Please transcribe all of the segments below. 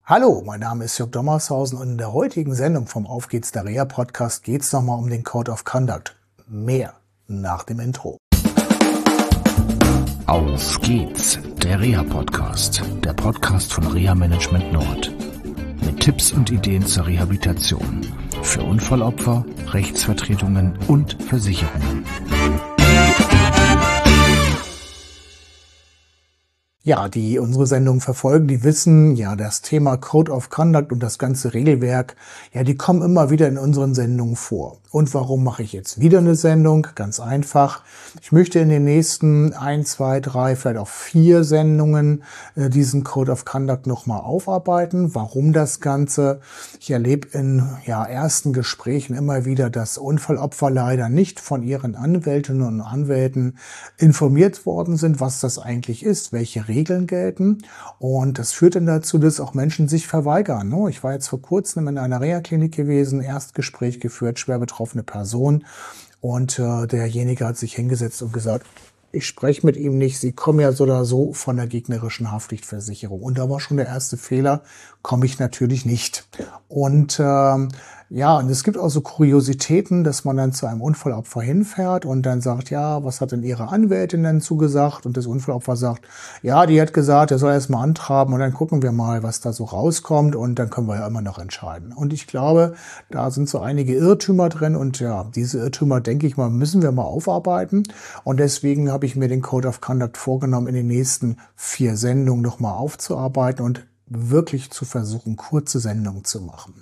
Hallo, mein Name ist Jörg Dommershausen und in der heutigen Sendung vom Auf geht's der Reha Podcast geht's nochmal um den Code of Conduct. Mehr nach dem Intro. Auf geht's, der Reha Podcast, der Podcast von Reha Management Nord. Mit Tipps und Ideen zur Rehabilitation für Unfallopfer, Rechtsvertretungen und Versicherungen. Ja, die unsere Sendung verfolgen, die wissen, ja, das Thema Code of Conduct und das ganze Regelwerk, ja, die kommen immer wieder in unseren Sendungen vor. Und warum mache ich jetzt wieder eine Sendung? Ganz einfach. Ich möchte in den nächsten 1, 2, 3, vielleicht auch 4 Sendungen diesen Code of Conduct nochmal aufarbeiten. Warum das Ganze? Ich erlebe in ersten Gesprächen immer wieder, dass Unfallopfer leider nicht von ihren Anwältinnen und Anwälten informiert worden sind, was das eigentlich ist, welche Regeln gelten. Und das führt dann dazu, dass auch Menschen sich verweigern. Ich war jetzt vor kurzem in einer Reha-Klinik gewesen, Erstgespräch geführt, schwer betroffene Person. Und derjenige hat sich hingesetzt und gesagt, ich spreche mit ihm nicht, Sie kommen ja so oder so von der gegnerischen Haftpflichtversicherung. Und da war schon der erste Fehler, komme ich natürlich nicht. Und und es gibt auch so Kuriositäten, dass man dann zu einem Unfallopfer hinfährt und dann sagt, ja, was hat denn Ihre Anwältin denn zugesagt? Und das Unfallopfer sagt, ja, die hat gesagt, er soll erst mal antraben und dann gucken wir mal, was da so rauskommt und dann können wir ja immer noch entscheiden. Und ich glaube, da sind so einige Irrtümer drin und ja, diese Irrtümer, denke ich mal, müssen wir mal aufarbeiten. Und deswegen habe ich mir den Code of Conduct vorgenommen, in den nächsten 4 Sendungen nochmal aufzuarbeiten und wirklich zu versuchen, kurze Sendungen zu machen.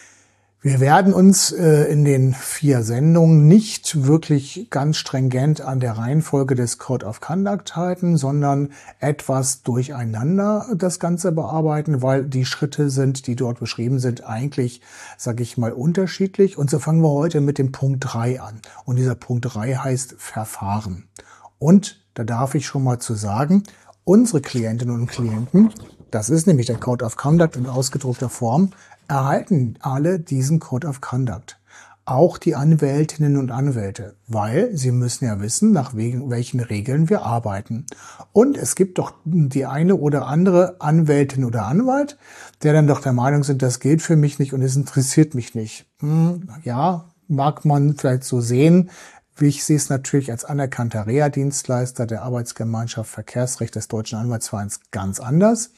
Wir werden uns in den 4 Sendungen nicht wirklich ganz stringent an der Reihenfolge des Code of Conduct halten, sondern etwas durcheinander das Ganze bearbeiten, weil die Schritte sind, die dort beschrieben sind, eigentlich, sage ich mal, unterschiedlich. Und so fangen wir heute mit dem Punkt 3 an. Und dieser Punkt 3 heißt Verfahren. Und da darf ich schon mal zu sagen, unsere Klientinnen und Klienten, das ist nämlich der Code of Conduct in ausgedruckter Form, erhalten alle diesen Code of Conduct. Auch die Anwältinnen und Anwälte, weil sie müssen ja wissen, nach welchen Regeln wir arbeiten. Und es gibt doch die eine oder andere Anwältin oder Anwalt, der dann doch der Meinung sind, das gilt für mich nicht und es interessiert mich nicht. Ja, mag man vielleicht so sehen. Ich sehe es natürlich als anerkannter Reha-Dienstleister der Arbeitsgemeinschaft Verkehrsrecht des Deutschen Anwaltsvereins ganz anders.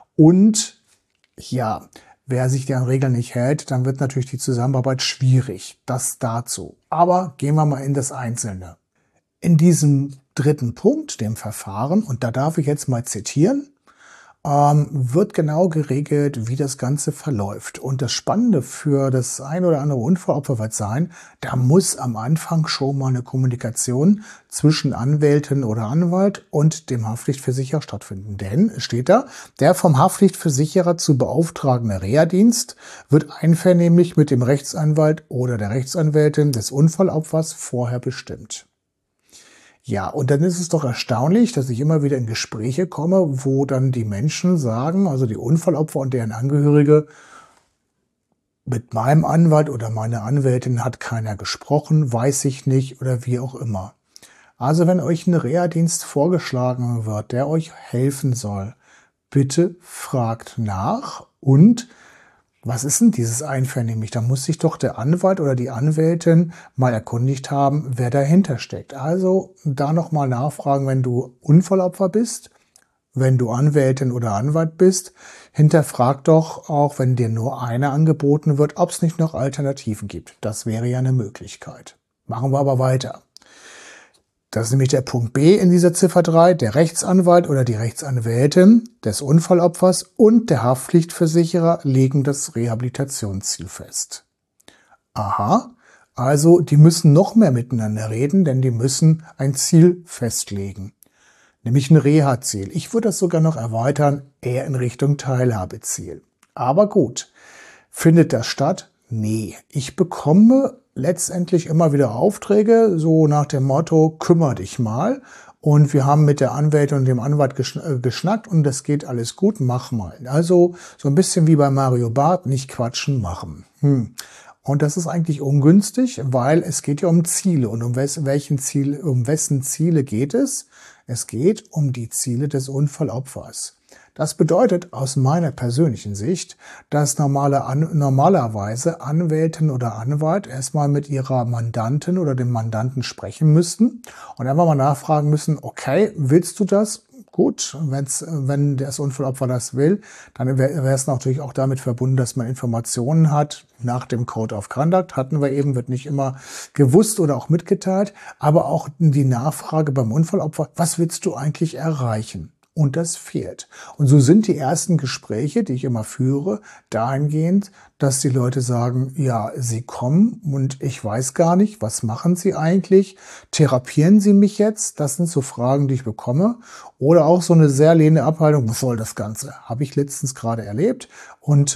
Und ja, wer sich deren Regeln nicht hält, dann wird natürlich die Zusammenarbeit schwierig. Das dazu. Aber gehen wir mal in das Einzelne. In diesem 3. Punkt, dem Verfahren, und da darf ich jetzt mal zitieren, wird genau geregelt, wie das Ganze verläuft. Und das Spannende für das ein oder andere Unfallopfer wird sein, da muss am Anfang schon mal eine Kommunikation zwischen Anwältin oder Anwalt und dem Haftpflichtversicherer stattfinden. Denn, es steht da, der vom Haftpflichtversicherer zu beauftragende Reha-Dienst wird einvernehmlich mit dem Rechtsanwalt oder der Rechtsanwältin des Unfallopfers vorher bestimmt. Ja, und dann ist es doch erstaunlich, dass ich immer wieder in Gespräche komme, wo dann die Menschen sagen, also die Unfallopfer und deren Angehörige, mit meinem Anwalt oder meiner Anwältin hat keiner gesprochen, weiß ich nicht oder wie auch immer. Also wenn euch ein Reha-Dienst vorgeschlagen wird, der euch helfen soll, bitte fragt nach und was ist denn dieses einvernehmlich? Da muss sich doch der Anwalt oder die Anwältin mal erkundigt haben, wer dahinter steckt. Also da nochmal nachfragen, wenn du Unfallopfer bist, wenn du Anwältin oder Anwalt bist, hinterfrag doch auch, wenn dir nur einer angeboten wird, ob es nicht noch Alternativen gibt. Das wäre ja eine Möglichkeit. Machen wir aber weiter. Das ist nämlich der Punkt B in dieser Ziffer 3. Der Rechtsanwalt oder die Rechtsanwältin des Unfallopfers und der Haftpflichtversicherer legen das Rehabilitationsziel fest. Aha, also die müssen noch mehr miteinander reden, denn die müssen ein Ziel festlegen. Nämlich ein Reha-Ziel. Ich würde das sogar noch erweitern, eher in Richtung Teilhabeziel. Aber gut, findet das statt? Nee, ich bekomme letztendlich immer wieder Aufträge, so nach dem Motto, kümmere dich mal. Und wir haben mit der Anwältin und dem Anwalt geschnackt und das geht alles gut, mach mal. Also so ein bisschen wie bei Mario Barth, nicht quatschen, machen. Und das ist eigentlich ungünstig, weil es geht ja um Ziele. Und um wessen Ziele geht es? Es geht um die Ziele des Unfallopfers. Das bedeutet aus meiner persönlichen Sicht, dass normalerweise Anwältin oder Anwalt erstmal mit ihrer Mandantin oder dem Mandanten sprechen müssten und einfach mal nachfragen müssen, okay, willst du das? Gut, wenn das Unfallopfer das will, dann wäre es natürlich auch damit verbunden, dass man Informationen hat. Nach dem Code of Conduct hatten wir eben, wird nicht immer gewusst oder auch mitgeteilt, aber auch die Nachfrage beim Unfallopfer, was willst du eigentlich erreichen? Und das fehlt. Und so sind die ersten Gespräche, die ich immer führe, dahingehend, dass die Leute sagen, ja, sie kommen und ich weiß gar nicht, was machen sie eigentlich? Therapieren sie mich jetzt? Das sind so Fragen, die ich bekomme. Oder auch so eine sehr lehnende Abhaltung, was soll das Ganze? Habe ich letztens gerade erlebt. Und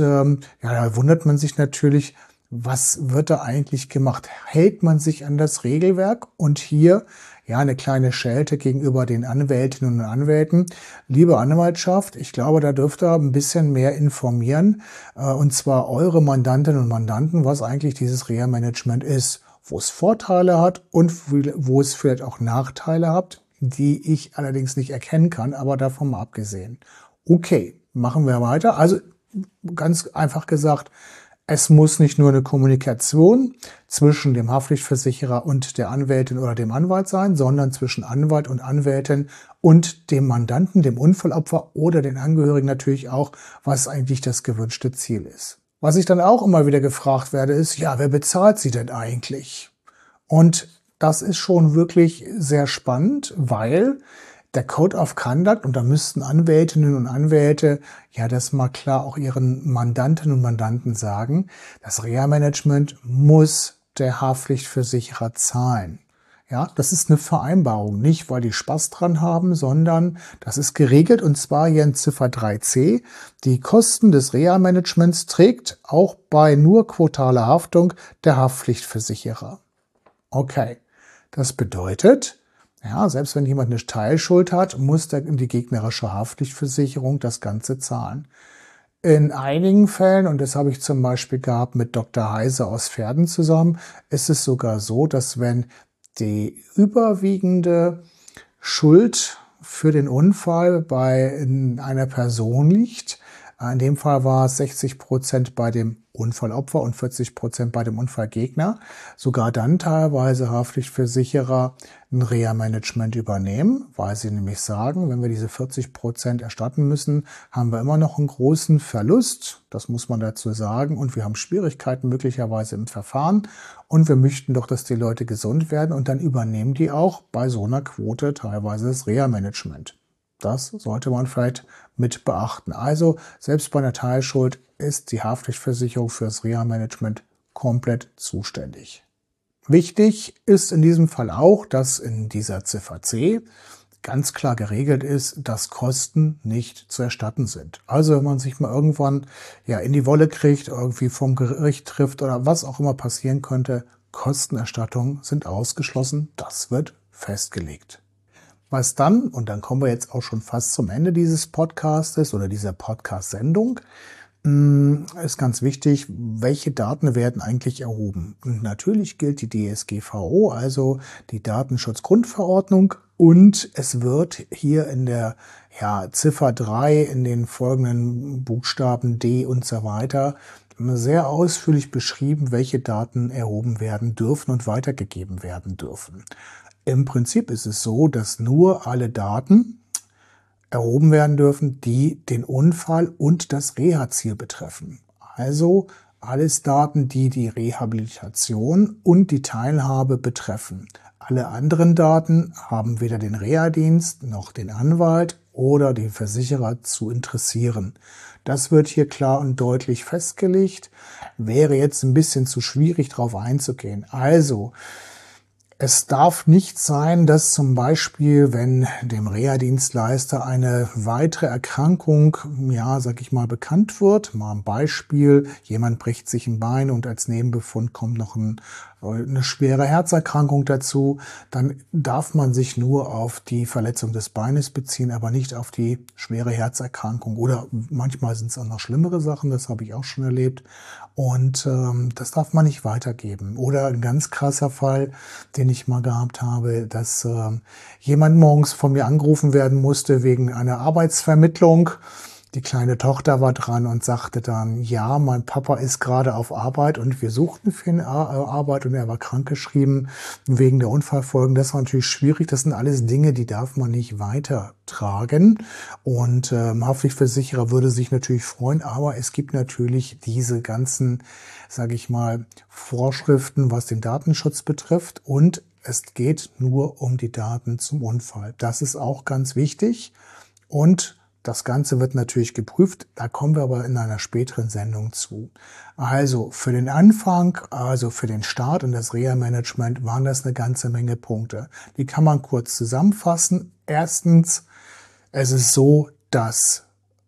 da wundert man sich natürlich, was wird da eigentlich gemacht? Hält man sich an das Regelwerk? Und hier eine kleine Schelte gegenüber den Anwältinnen und Anwälten. Liebe Anwaltschaft, ich glaube, da dürft ihr ein bisschen mehr informieren, und zwar eure Mandantinnen und Mandanten, was eigentlich dieses Reha-Management ist, wo es Vorteile hat und wo es vielleicht auch Nachteile hat, die ich allerdings nicht erkennen kann, aber davon mal abgesehen. Okay, machen wir weiter. Also ganz einfach gesagt, es muss nicht nur eine Kommunikation zwischen dem Haftpflichtversicherer und der Anwältin oder dem Anwalt sein, sondern zwischen Anwalt und Anwältin und dem Mandanten, dem Unfallopfer oder den Angehörigen natürlich auch, was eigentlich das gewünschte Ziel ist. Was ich dann auch immer wieder gefragt werde, ist, ja, wer bezahlt sie denn eigentlich? Und das ist schon wirklich sehr spannend, weil der Code of Conduct, und da müssten Anwältinnen und Anwälte das mal klar auch ihren Mandantinnen und Mandanten sagen, das Reha-Management muss der Haftpflichtversicherer zahlen. Ja, das ist eine Vereinbarung, nicht weil die Spaß dran haben, sondern das ist geregelt, und zwar hier in Ziffer 3c. Die Kosten des Reha-Managements trägt auch bei nur quotaler Haftung der Haftpflichtversicherer. Okay, das bedeutet, selbst wenn jemand eine Teilschuld hat, muss die gegnerische Haftpflichtversicherung das Ganze zahlen. In einigen Fällen, und das habe ich zum Beispiel gehabt mit Dr. Heise aus Verden zusammen, ist es sogar so, dass wenn die überwiegende Schuld für den Unfall bei einer Person liegt, in dem Fall war es 60% bei dem Unfallopfer und 40% bei dem Unfallgegner, sogar dann teilweise Haftpflichtversicherer ein Reha-Management übernehmen, weil sie nämlich sagen, wenn wir diese 40% erstatten müssen, haben wir immer noch einen großen Verlust, das muss man dazu sagen, und wir haben Schwierigkeiten möglicherweise im Verfahren und wir möchten doch, dass die Leute gesund werden, und dann übernehmen die auch bei so einer Quote teilweise das Reha-Management. Das sollte man vielleicht mit beachten. Also selbst bei einer Teilschuld ist die Haftpflichtversicherung für das Reha-Management komplett zuständig. Wichtig ist in diesem Fall auch, dass in dieser Ziffer C ganz klar geregelt ist, dass Kosten nicht zu erstatten sind. Also wenn man sich mal irgendwann in die Wolle kriegt, irgendwie vom Gericht trifft oder was auch immer passieren könnte, Kostenerstattungen sind ausgeschlossen. Das wird festgelegt. Was dann, und dann kommen wir jetzt auch schon fast zum Ende dieses Podcastes oder dieser Podcast-Sendung, ist ganz wichtig, welche Daten werden eigentlich erhoben. Und natürlich gilt die DSGVO, also die Datenschutzgrundverordnung, und es wird hier in der Ziffer 3 in den folgenden Buchstaben D und so weiter sehr ausführlich beschrieben, welche Daten erhoben werden dürfen und weitergegeben werden dürfen. Im Prinzip ist es so, dass nur alle Daten erhoben werden dürfen, die den Unfall und das Reha-Ziel betreffen. Also alles Daten, die die Rehabilitation und die Teilhabe betreffen. Alle anderen Daten haben weder den Reha-Dienst noch den Anwalt oder den Versicherer zu interessieren. Das wird hier klar und deutlich festgelegt. Wäre jetzt ein bisschen zu schwierig, darauf einzugehen. Also, es darf nicht sein, dass zum Beispiel, wenn dem Reha-Dienstleister eine weitere Erkrankung, bekannt wird, mal ein Beispiel, jemand bricht sich ein Bein und als Nebenbefund kommt noch eine schwere Herzerkrankung dazu, dann darf man sich nur auf die Verletzung des Beines beziehen, aber nicht auf die schwere Herzerkrankung. Oder manchmal sind es auch noch schlimmere Sachen, das habe ich auch schon erlebt. Und das darf man nicht weitergeben. Oder ein ganz krasser Fall, den ich mal gehabt habe, dass jemand morgens von mir angerufen werden musste wegen einer Arbeitsvermittlung. Die kleine Tochter war dran und sagte dann, ja, mein Papa ist gerade auf Arbeit und wir suchten für ihn Arbeit und er war krankgeschrieben wegen der Unfallfolgen. Das war natürlich schwierig. Das sind alles Dinge, die darf man nicht weitertragen. Und Haftpflichtversicherer würde sich natürlich freuen, aber es gibt natürlich diese ganzen, sage ich mal, Vorschriften, was den Datenschutz betrifft, und es geht nur um die Daten zum Unfall. Das ist auch ganz wichtig, und das Ganze wird natürlich geprüft, da kommen wir aber in einer späteren Sendung zu. Also für den Anfang, also für den Start und das Reha-Management waren das eine ganze Menge Punkte. Die kann man kurz zusammenfassen. Erstens, es ist so, dass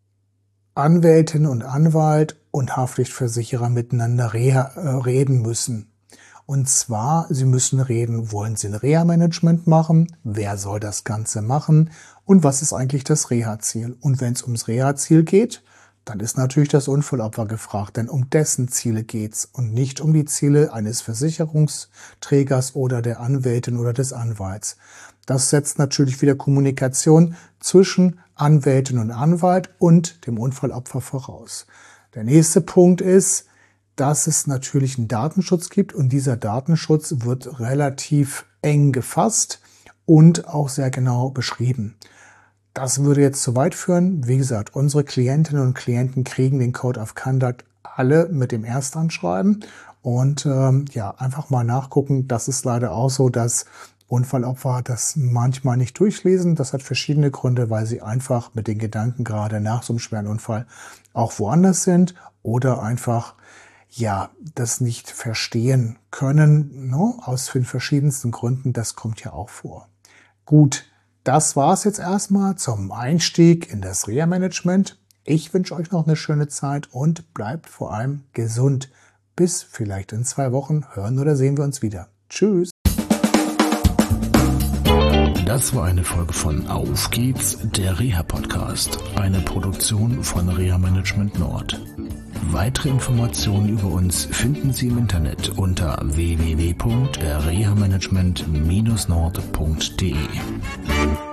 Anwältin und Anwalt und Haftpflichtversicherer miteinander reden müssen. Und zwar, sie müssen reden, wollen sie ein Reha-Management machen? Wer soll das Ganze machen? Und was ist eigentlich das Reha-Ziel? Und wenn es ums Reha-Ziel geht, dann ist natürlich das Unfallopfer gefragt, denn um dessen Ziele geht's und nicht um die Ziele eines Versicherungsträgers oder der Anwältin oder des Anwalts. Das setzt natürlich wieder Kommunikation zwischen Anwältin und Anwalt und dem Unfallopfer voraus. Der nächste Punkt ist, dass es natürlich einen Datenschutz gibt, und dieser Datenschutz wird relativ eng gefasst und auch sehr genau beschrieben. Das würde jetzt zu weit führen. Wie gesagt, unsere Klientinnen und Klienten kriegen den Code of Conduct alle mit dem Erstanschreiben, und einfach mal nachgucken. Das ist leider auch so, dass Unfallopfer das manchmal nicht durchlesen. Das hat verschiedene Gründe, weil sie einfach mit den Gedanken gerade nach so einem schweren Unfall auch woanders sind oder einfach das nicht verstehen können, aus den verschiedensten Gründen. Das kommt ja auch vor. Gut, das war's jetzt erstmal zum Einstieg in das Reha-Management. Ich wünsche euch noch eine schöne Zeit und bleibt vor allem gesund. Bis vielleicht in 2 Wochen hören oder sehen wir uns wieder. Tschüss. Das war eine Folge von Auf geht's, der Reha-Podcast, eine Produktion von Reha Management Nord. Weitere Informationen über uns finden Sie im Internet unter www.rehamanagement-nord.de.